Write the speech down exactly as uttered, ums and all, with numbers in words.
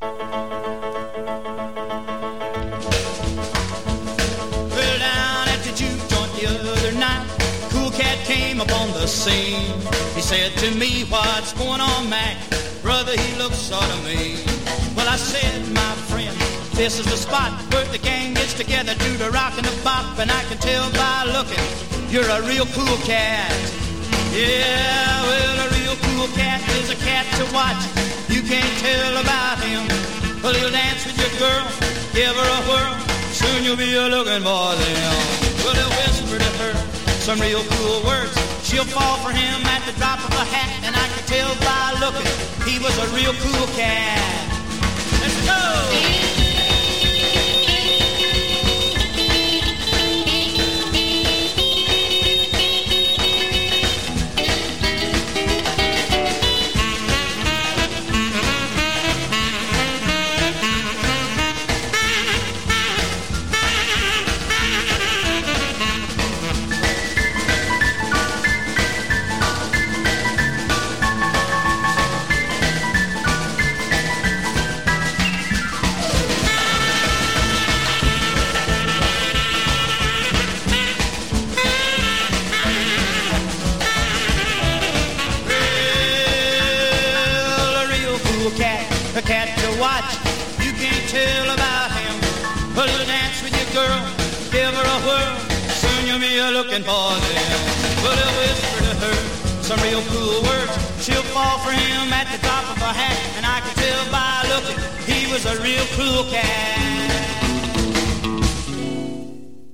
Well, down at the juke joint the other night, cool cat came upon the scene. He said to me, what's going on, Mac? Brother, he looks sort of mean. Well, I said, my friend, this is the spot where the gang gets together, do the rock and the bop, and I can tell by looking, you're a real cool cat. Yeah, well, a real cool cat is a cat to watch. You can't tell about him. Well, he'll dance with your girl, give her a whirl, soon you'll be a looking for them. Well, he'll whisper to her some real cool words. She'll fall for him at the drop of a hat, and I can tell by looking, he was a real cool cat. Let's go! A cat to watch, you can't tell about him. Well, he'll dance with your girl, give her a whirl, soon you'll be looking for them. Well, he'll whisper to her some real cool words. She'll fall for him at the drop of a hat, and I can tell by looking, he was a real cool cat.